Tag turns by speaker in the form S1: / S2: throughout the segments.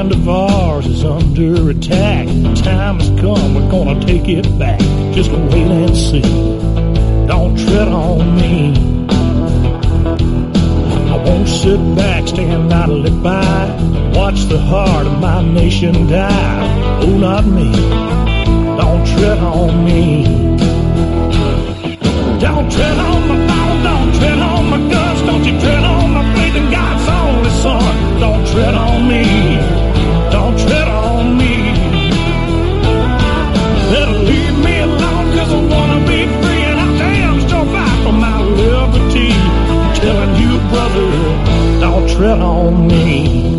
S1: land of ours is under attack. The time has come, we're gonna take it back. Just wait and see. Don't tread on me. I won't sit back, stand idly by, watch the heart of my nation die. Oh, not me. Don't tread on me. Don't tread on my Bible, don't tread on my guns, don't you tread on my faith in God's only Son. Don't tread on me, don't tread on me. Better leave me alone, cause I wanna be free, and I damn sure fight for my liberty. I'm telling you, brother, don't tread on me.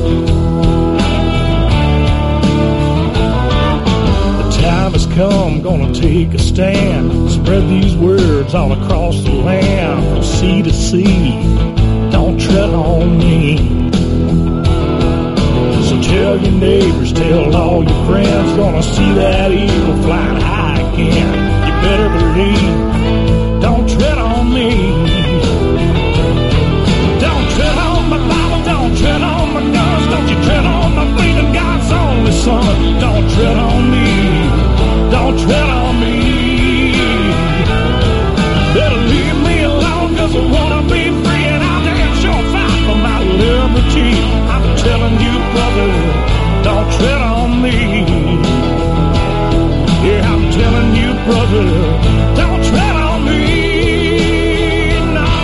S1: Time has come, gonna take a stand. Spread these words all across the land, from sea to sea. Don't tread on me. So tell your neighbors, tell all your friends, gonna see that eagle flying high again. You better believe, don't tread on me. Don't tread on my Bible, don't tread on my guns, don't you tread on my faith in God's only Son. Don't tread on me. Don't tread on me. Better leave me alone, cause I wanna be free, and I'll damn sure fight for my liberty. I'm telling you, brother, don't tread on me. Yeah, I'm telling you, brother, don't tread on me. No.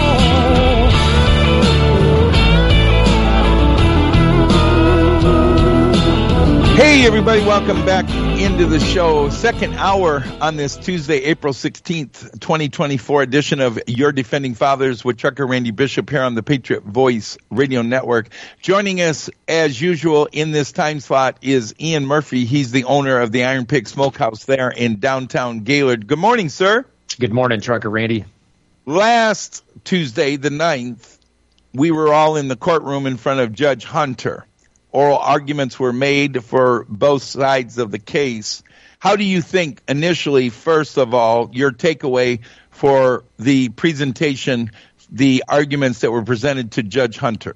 S2: Hey, everybody, welcome back into the show. Second hour on this Tuesday, April 16th, 2024 edition of Your Defending Fathers with Trucker Randy Bishop here on the Patriot Voice Radio Network. Joining us, as usual, in this time slot is Ian Murphy. He's the owner of the Iron Pig Smokehouse there in downtown Gaylord. Good morning, sir.
S3: Good morning, Trucker Randy.
S2: Last Tuesday, the 9th, we were all in the courtroom in front of Judge Hunter. Oral arguments were made for both sides of the case. How do you think initially, first of all, your takeaway for the presentation, the arguments that were presented to Judge Hunter?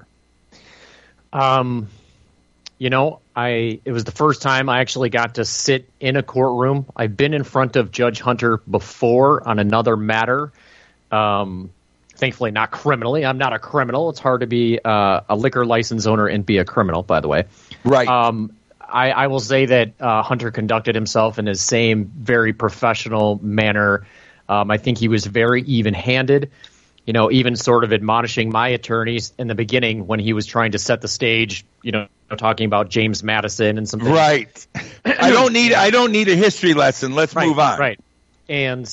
S3: It was the first time I actually got to sit in a courtroom. I've been in front of Judge Hunter before on another matter. Thankfully, not criminally. I'm not a criminal. It's hard to be a liquor license owner and be a criminal, by the way.
S2: Right.
S3: I will say that Hunter conducted himself in his same very professional manner. I think he was very even-handed, even sort of admonishing my attorneys in the beginning when he was trying to set the stage, talking about James Madison and some things.
S2: Right. I don't need a history lesson. Let's move on.
S3: Right. And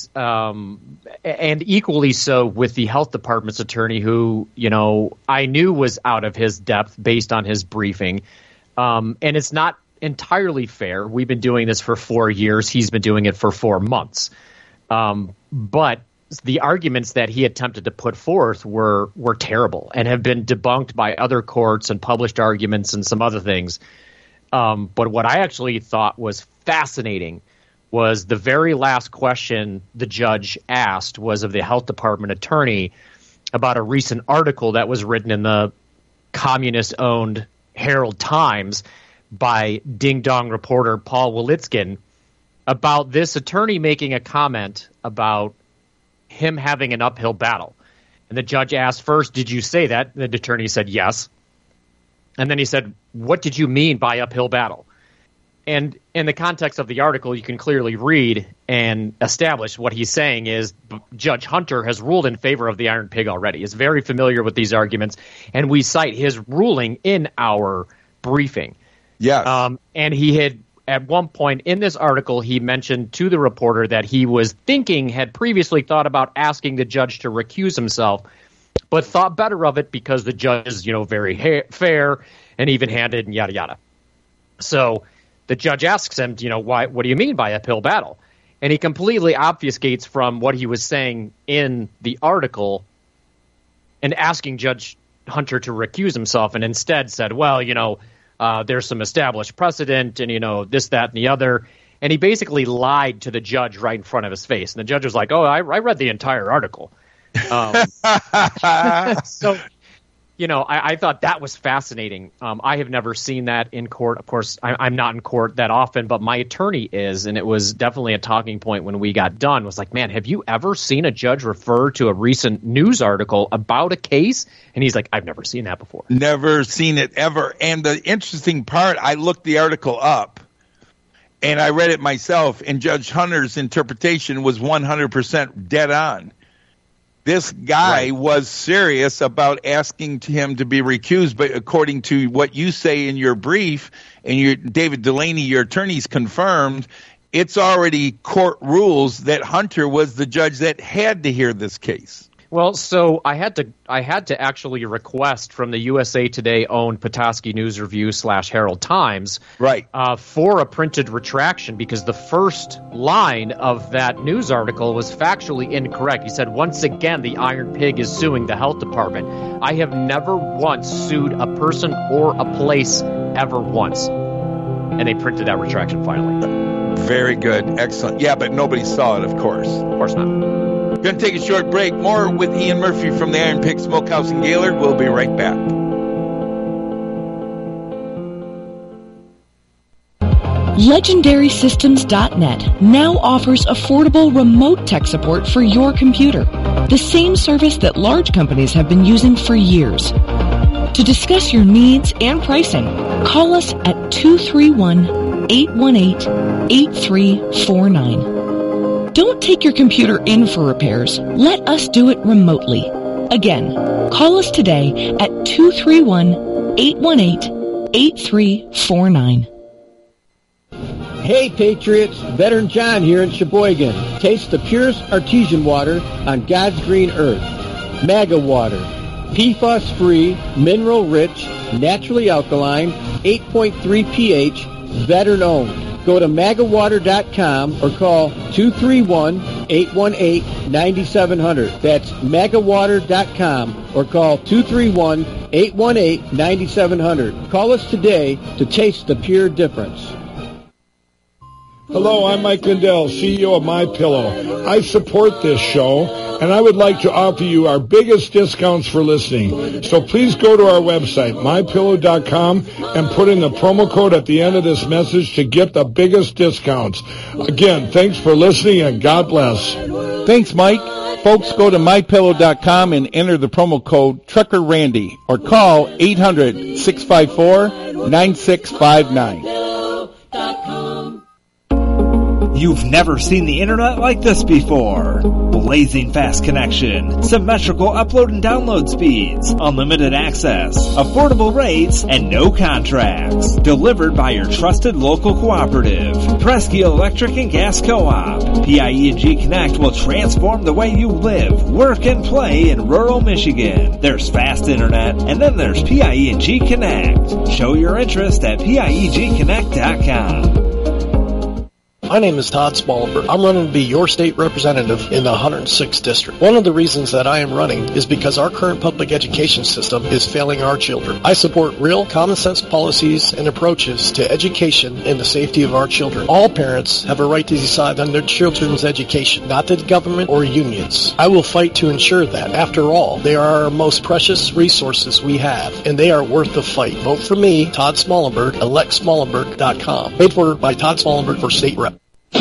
S3: equally so with the health department's attorney, who I knew was out of his depth based on his briefing, and it's not entirely fair. We've been doing this for 4 years; he's been doing it for 4 months. But the arguments that he attempted to put forth were terrible and have been debunked by other courts and published arguments and some other things. But what I actually thought was fascinating was the very last question the judge asked was of the health department attorney about a recent article that was written in the communist-owned Herald Times by ding-dong reporter Paul Wolitskin about this attorney making a comment about him having an uphill battle. And the judge asked first, did you say that? The attorney said yes. And then he said, what did you mean by uphill battle? And in the context of the article, you can clearly read and establish what he's saying is Judge Hunter has ruled in favor of the Iron Pig already. He's very familiar with these arguments, and we cite his ruling in our briefing.
S2: Yes.
S3: And he had, at one point in this article, he mentioned to the reporter that he was had previously thought about asking the judge to recuse himself, but thought better of it because the judge is, very fair and even-handed and yada, yada. So the judge asks him, what do you mean by uphill battle? And he completely obfuscates from what he was saying in the article and asking Judge Hunter to recuse himself, and instead said, well, there's some established precedent and, this, that, and the other. And he basically lied to the judge right in front of his face. And the judge was like, oh, I read the entire article. So I thought that was fascinating. I have never seen that in court. Of course, I'm not in court that often, but my attorney is, and it was definitely a talking point when we got done. It was like, man, have you ever seen a judge refer to a recent news article about a case? And he's like, I've never seen that before.
S2: Never seen it ever. And the interesting part, I looked the article up, and I read it myself, and Judge Hunter's interpretation was 100% dead on. This guy was serious about asking him to be recused, but according to what you say in your brief, and David Delaney, your attorney's confirmed, it's already court rules that Hunter was the judge that had to hear this case.
S3: Well, so I had to actually request from the USA Today owned Petoskey News Review / Herald Times for a printed retraction, because the first line of that news article was factually incorrect. He said, once again, the Iron Pig is suing the health department. I have never once sued a person or a place ever once. And they printed that retraction finally.
S2: Very good. Excellent. Yeah, but nobody saw it, of course.
S3: Of course not.
S2: Going to take a short break. More with Ian Murphy from the Iron Pig Smokehouse in Gaylord. We'll be right back.
S4: LegendarySystems.net now offers affordable remote tech support for your computer, the same service that large companies have been using for years. To discuss your needs and pricing, call us at 231-818-8349. Don't take your computer in for repairs. Let us do it remotely. Again, call us today at 231-818-8349.
S5: Hey Patriots, Veteran John here in Sheboygan. Taste the purest artesian water on God's green earth. MAGA water. PFAS-free, mineral-rich, naturally alkaline, 8.3 pH, veteran-owned. Go to magawater.com or call 231-818-9700. That's magawater.com or call 231-818-9700. Call us today to taste the pure difference.
S1: Hello, I'm Mike Lindell, CEO of MyPillow. I support this show, and I would like to offer you our biggest discounts for listening. So please go to our website, MyPillow.com, and put in the promo code at the end of this message to get the biggest discounts. Again, thanks for listening, and God bless.
S6: Thanks, Mike. Folks, go to MyPillow.com and enter the promo code TruckerRandy or call 800-654-9659.
S7: You've never seen the internet like this before. Blazing fast connection, symmetrical upload and download speeds, unlimited access, affordable rates, and no contracts. Delivered by your trusted local cooperative, Presky Electric and Gas Co-op. PIE&G Connect will transform the way you live, work, and play in rural Michigan. There's fast internet, and then there's PIE&G Connect. Show your interest at PIEGconnect.com.
S8: My name is Todd Smallberg. I'm running to be your state representative in the 106th District. One of the reasons that I am running is because our current public education system is failing our children. I support real common sense policies and approaches to education and the safety of our children. All parents have a right to decide on their children's education, not the government or unions. I will fight to ensure that. After all, they are our most precious resources we have, and they are worth the fight. Vote for me, Todd Smallberg, electsmallenberg.com. Paid for by Todd Smallberg for state rep.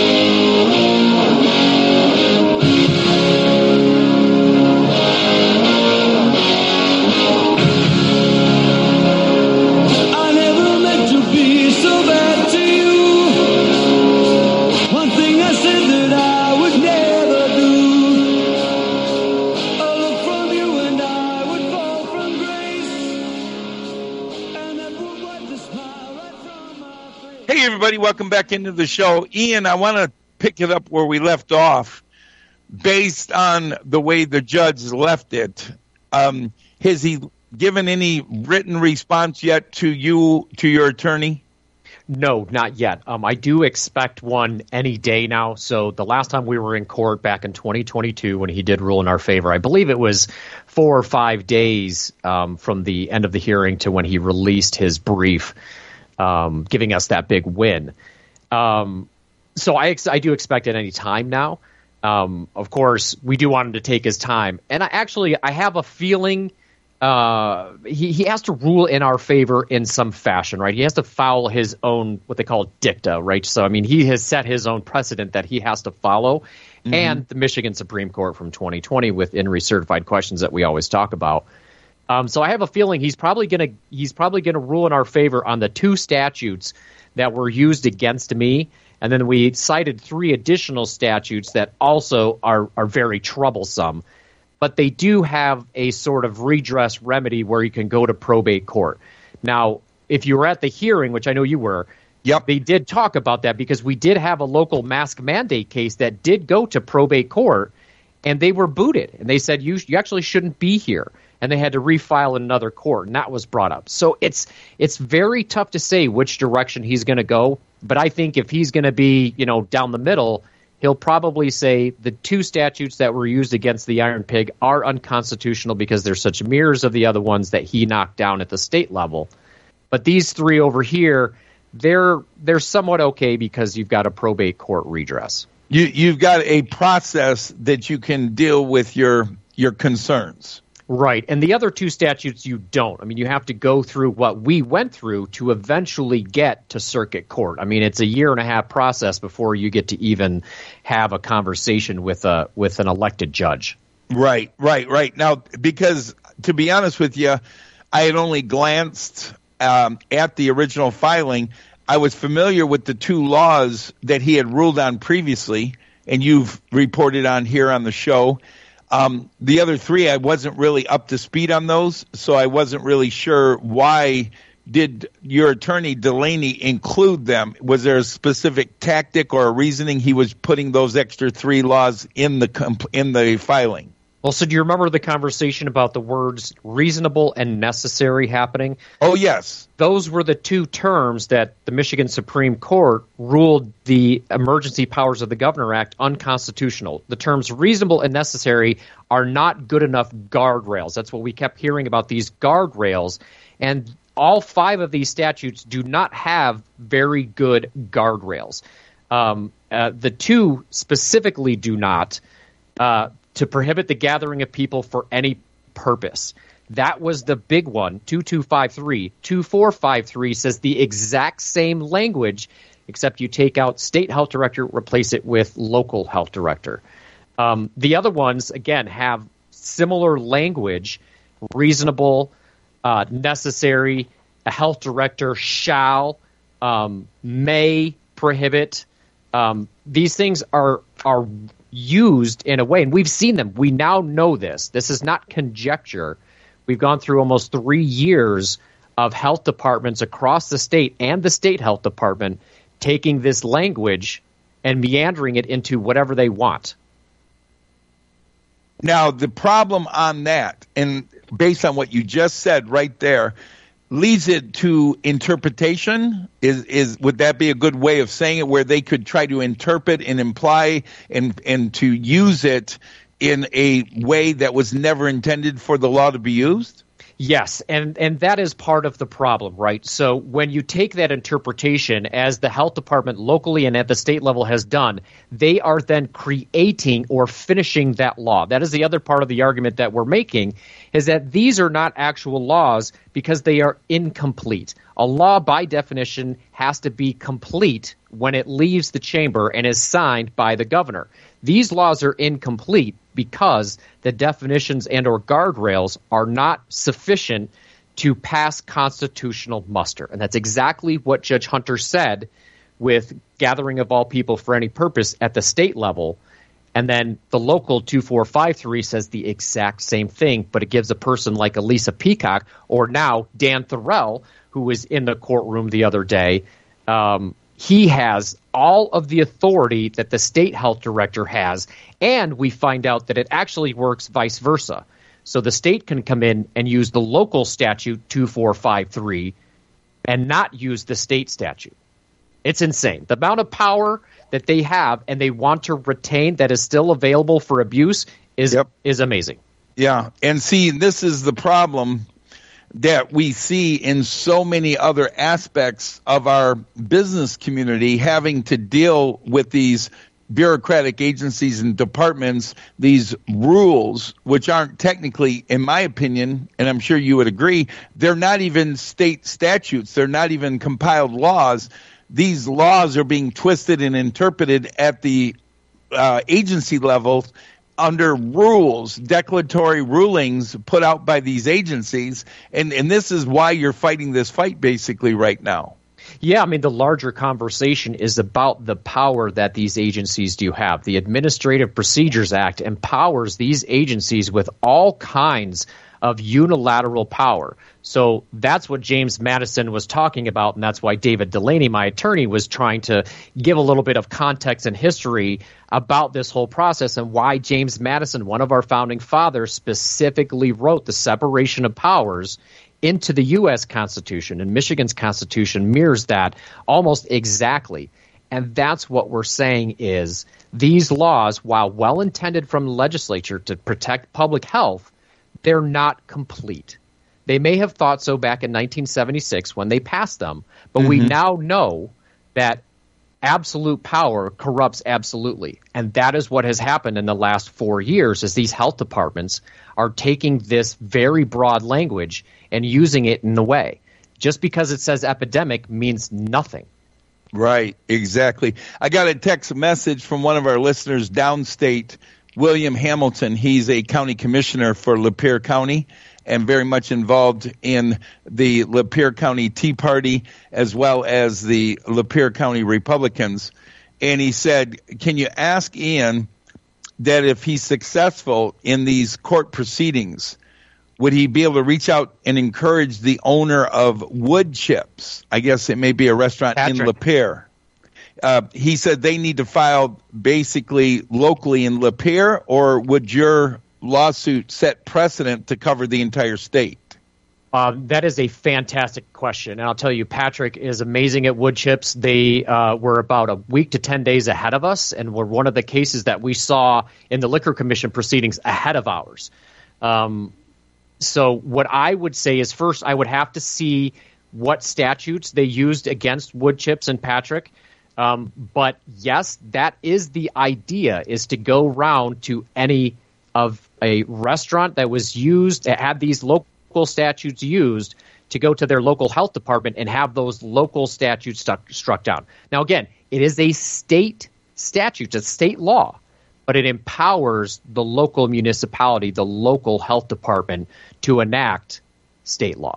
S2: Everybody, welcome back into the show. Ian, I want to pick it up where we left off based on the way the judge left it. Has he given any written response yet to your attorney?
S3: No, not yet. I do expect one any day now. So the last time we were in court back in 2022 when he did rule in our favor, I believe it was 4 or 5 days from the end of the hearing to when he released his brief, giving us that big win. So I do expect it any time now. Of course, we do want him to take his time. And I have a feeling he has to rule in our favor in some fashion, right? He has to follow his own, what they call dicta, right? So, I mean, he has set his own precedent that he has to follow. Mm-hmm. And the Michigan Supreme Court from 2020 with INRI certified questions that we always talk about. So I have a feeling he's probably going to rule in our favor on the 2 statutes that were used against me. And then we cited 3 additional statutes that also are very troublesome. But they do have a sort of redress remedy where you can go to probate court. Now, if you were at the hearing, which I know you were,
S2: yep,
S3: they did talk about that because we did have a local mask mandate case that did go to probate court, and they were booted. And they said, you actually shouldn't be here. And they had to refile in another court, and that was brought up. So it's very tough to say which direction he's going to go. But I think if he's going to be, down the middle, he'll probably say the 2 statutes that were used against the Iron Pig are unconstitutional because they're such mirrors of the other ones that he knocked down at the state level. But these 3 over here, they're somewhat okay because you've got a probate court redress.
S2: You've got a process that you can deal with your concerns.
S3: Right. And the other 2 statutes you don't. I mean, you have to go through what we went through to eventually get to circuit court. I mean, it's a 1.5-year process before you get to even have a conversation with an elected judge.
S2: Right. Now, because to be honest with you, I had only glanced at the original filing. I was familiar with the 2 laws that he had ruled on previously, and you've reported on here on the show. The other 3, I wasn't really up to speed on those, so I wasn't really sure why did your attorney Delaney include them. Was there a specific tactic or a reasoning he was putting those extra 3 laws in the filing?
S3: Well, so do you remember the conversation about the words reasonable and necessary happening?
S2: Oh, yes.
S3: Those were the 2 terms that the Michigan Supreme Court ruled the Emergency Powers of the Governor Act unconstitutional. The terms reasonable and necessary are not good enough guardrails. That's what we kept hearing about, these guardrails. And all 5 of these statutes do not have very good guardrails. The 2 specifically do not. To prohibit the gathering of people for any purpose. That was the big one, 2253. 2453 says the exact same language, except you take out state health director, replace it with local health director. The other ones, again, have similar language, reasonable, necessary, a health director shall, may prohibit. These things are used in a way, and we've seen them. We now know this. This is not conjecture. We've gone through almost 3 years of health departments across the state and the state health department taking this language and meandering it into whatever they want.
S2: Now, the problem on that, and based on what you just said right there, leads it to interpretation. Would that be a good way of saying it, where they could try to interpret and imply and to use it in a way that was never intended for the law to be used?
S3: Yes, and that is part of the problem, right? So when you take that interpretation, as the health department locally and at the state level has done, they are then creating or finishing that law. That is the other part of the argument that we're making, is that these are not actual laws because they are incomplete. A law, by definition, has to be complete when it leaves the chamber and is signed by the governor. These laws are incomplete because the definitions and or guardrails are not sufficient to pass constitutional muster. And that's exactly what Judge Hunter said with gathering of all people for any purpose at the state level. And then the local 2453 says the exact same thing, but it gives a person like Elisa Peacock, or now Dan Thorell, who was in the courtroom the other day, he has all of the authority that the state health director has, and we find out that it actually works vice versa. So the state can come in and use the local statute 2453 and not use the state statute. It's insane. The amount of power that they have and they want to retain that is still available for abuse is amazing.
S2: Yeah, and see, this is the problem that we see in so many other aspects of our business community, having to deal with these bureaucratic agencies and departments these rules, which aren't technically, in my opinion, and I'm sure you would agree, they're not even state statutes. They're not even compiled laws. These laws are being twisted and interpreted at the agency level under rules, declaratory rulings put out by these agencies. And this is why you're fighting this fight basically right now.
S3: Yeah, I mean, the larger conversation is about the power that these agencies do have. The Administrative Procedures Act empowers these agencies with all kinds of unilateral power. So that's what James Madison was talking about, and that's why David Delaney, my attorney, was trying to give a little bit of context and history about this whole process and why James Madison, one of our founding fathers, specifically wrote the separation of powers into the U.S. Constitution, and Michigan's Constitution mirrors that almost exactly. And that's what we're saying is these laws, while well-intended from the legislature to protect public health, they're not complete. They may have thought so back in 1976 when they passed them, but we now know that absolute power corrupts absolutely. And that is what has happened in the last 4 years, is these health departments are taking this very broad language and using it in a way. Just because it says epidemic means nothing.
S2: Right, exactly. I got a text message from one of our listeners downstate, William Hamilton. He's a county commissioner for Lapeer County and very much involved in the Lapeer County Tea Party as well as the Lapeer County Republicans. And he said, can you ask Ian that if he's successful in these court proceedings, would he be able to reach out and encourage the owner of Wood Chips? I guess it may be a restaurant in Lapeer. He said they need to file basically locally in Lapeer, or would your lawsuit set precedent to cover the entire state?
S3: That is a fantastic question. And I'll tell you, Patrick is amazing at Wood Chips. They were about a week to 10 days ahead of us and were one of the cases that we saw in the Liquor Commission proceedings ahead of ours. So what I would say is, first, I would have to see what statutes they used against Wood Chips and Patrick. But yes, that is the idea, is to go round to any of a restaurant that was used, that had these local statutes used, to go to their local health department and have those local statutes struck down. Now, again, it is a state statute, it's a state law, but it empowers the local municipality, the local health department, to enact state law.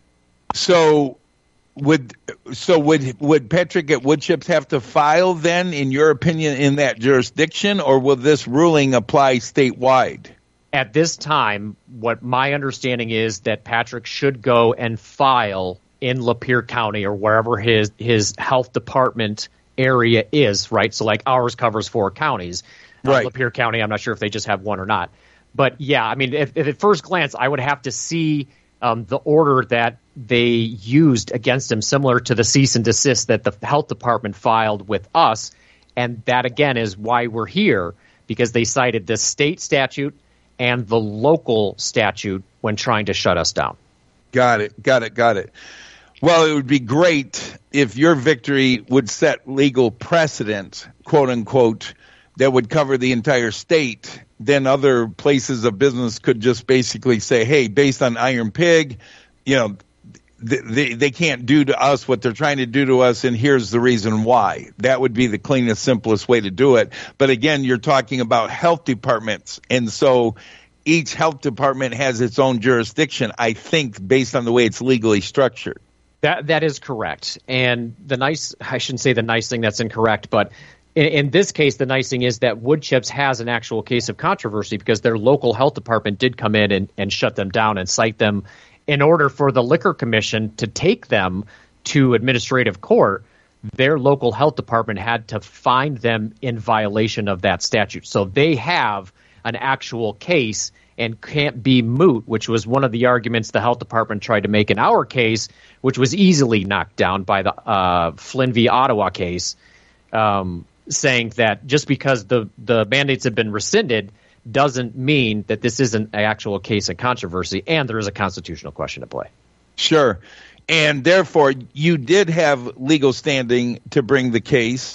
S2: So would Patrick at Wood Chips have to file then, in your opinion, in that jurisdiction, or will this ruling apply statewide?
S3: At this time, what my understanding is that Patrick should go and file in Lapeer County or wherever his health department area is, right? So like ours covers 4 counties.
S2: Right.
S3: Lapeer County, I'm not sure if they just have one or not. But yeah, I mean, if at first glance, I would have to see the order that they used against him, similar to the cease and desist that the health department filed with us. And that, again, is why we're here, because they cited the state statute and the local statute when trying to shut us down.
S2: Got it. Well, it would be great if your victory would set legal precedent, quote unquote, that would cover the entire state. Then other places of business could just basically say, hey, based on Iron Pig, you know, they can't do to us what they're trying to do to us, and here's the reason why. That would be the cleanest, simplest way to do it. But again, you're talking about health departments, and so each health department has its own jurisdiction, I think, based on the way it's legally structured.
S3: That is correct. And I shouldn't say the nice thing, that's incorrect, but in this case, the nice thing is that Wood Chips has an actual case of controversy because their local health department did come in and shut them down and cite them. In order for the Liquor Commission to take them to administrative court, their local health department had to find them in violation of that statute. So they have an actual case and can't be moot, which was one of the arguments the health department tried to make in our case, which was easily knocked down by the Flynn v. Ottawa case, saying that just because the mandates have been rescinded doesn't mean that this isn't an actual case of controversy, and there is a constitutional question at play.
S2: Sure. And therefore, you did have legal standing to bring the case,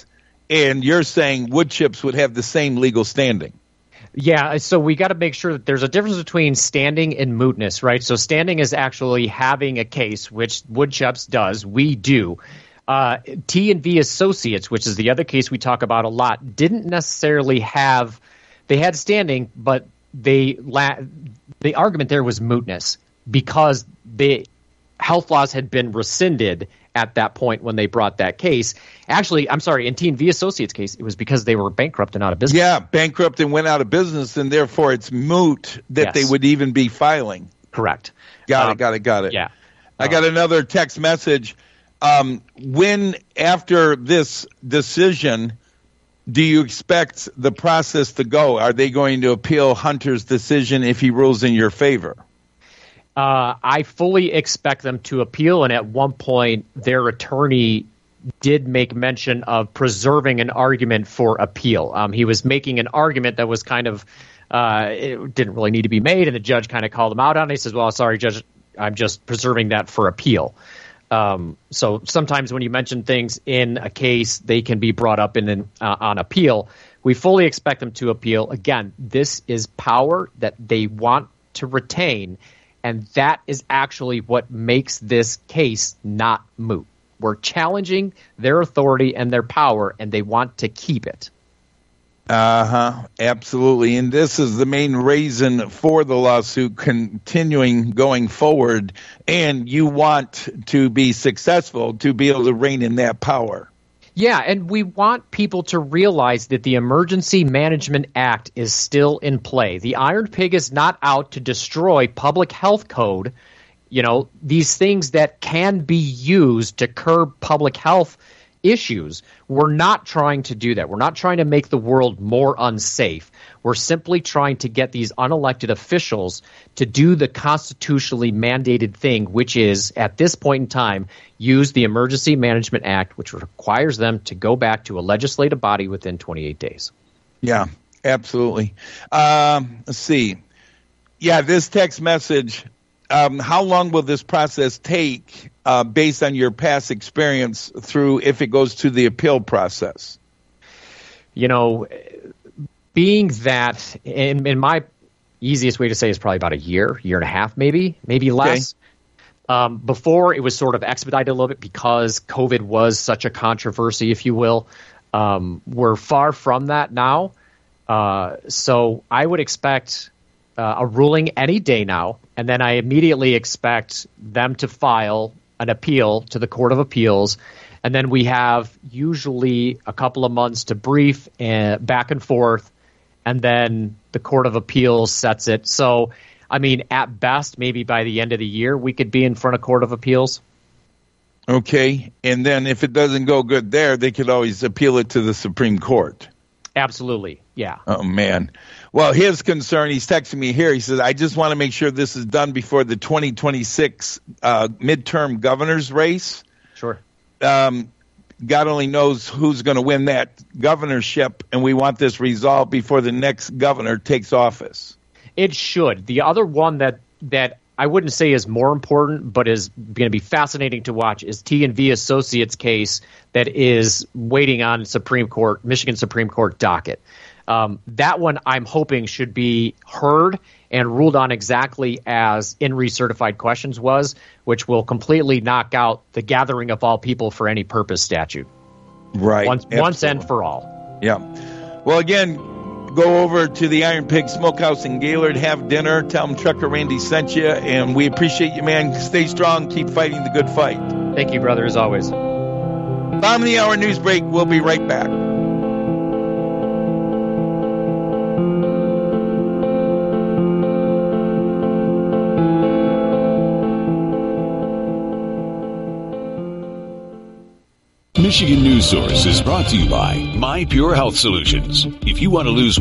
S2: And you're saying wood chips would have the same legal standing.
S3: Yeah, so we got to make sure that there's a difference between standing and mootness, right? So standing is actually having a case, which wood chips does. We do. T&V Associates, which is the other case we talk about a lot, didn't necessarily have – they had standing, but the argument there was mootness because the health laws had been rescinded at that point when they brought that case. Actually, I'm sorry, in T&V Associates case, it was because they were bankrupt and out of business.
S2: Yeah, bankrupt and went out of business, and therefore it's moot that they would even be filing.
S3: Correct.
S2: Got it.
S3: Yeah.
S2: I got another text message. When, after this decision, do you expect the process to go? Are they going to appeal Hunter's decision if he rules in your favor?
S3: I fully expect them to appeal, and at one point their attorney did make mention of preserving an argument for appeal. He was making an argument that was kind of it didn't really need to be made, and the judge kind of called him out on it. He says, well, sorry, Judge, I'm just preserving that for appeal. So sometimes when you mention things in a case, they can be brought up on appeal. We fully expect them to appeal. Again, this is power that they want to retain, and that is actually what makes this case not moot. We're challenging their authority and their power, and they want to keep it.
S2: Absolutely. And this is the main reason for the lawsuit continuing going forward. And you want to be successful to be able to rein in that power.
S3: Yeah, and we want people to realize that the Emergency Management Act is still in play. The Iron Pig is not out to destroy public health code, these things that can be used to curb public health issues. We're not trying to do that. We're not trying to make the world more unsafe. We're simply trying to get these unelected officials to do the constitutionally mandated thing, which is, at this point in time, use the Emergency Management Act, which requires them to go back to a legislative body within 28 days.
S2: Yeah, absolutely. Let's see. Yeah, this text message, how long will this process take based on your past experience through if it goes to the appeal process?
S3: Being that, in my easiest way to say is probably about a year and a half, maybe less. Okay. Before, it was sort of expedited a little bit because COVID was such a controversy, if you will. We're far from that now. So I would expect a ruling any day now, and then I immediately expect them to file an appeal to the Court of Appeals, and then we have usually a couple of months to brief back and forth, and then the Court of Appeals sets it. So, at best, maybe by the end of the year, we could be in front of Court of Appeals.
S2: Okay, and then if it doesn't go good there, they could always appeal it to the Supreme Court.
S3: Absolutely, yeah.
S2: Oh, man. Well, his concern, he's texting me here, he says, I just want to make sure this is done before the 2026 midterm governor's race.
S3: Sure.
S2: God only knows who's going to win that governorship, and we want this resolved before the next governor takes office.
S3: It should. The other one that I wouldn't say is more important, but is going to be fascinating to watch, is T&V Associates case that is waiting on Michigan Supreme Court docket. That one I'm hoping should be heard and ruled on exactly as In Re Certified Questions was, which will completely knock out the gathering of all people for any purpose statute.
S2: Right.
S3: Once and for all.
S2: Yeah. Well, again, go over to the Iron Pig Smokehouse in Gaylord, have dinner, tell them Trucker Randy sent you, and we appreciate you, man. Stay strong, keep fighting the good fight.
S3: Thank you, brother, as always.
S2: Bottom of the hour news break. We'll be right back.
S9: Michigan News Source is brought to you by My Pure Health Solutions. If you want to lose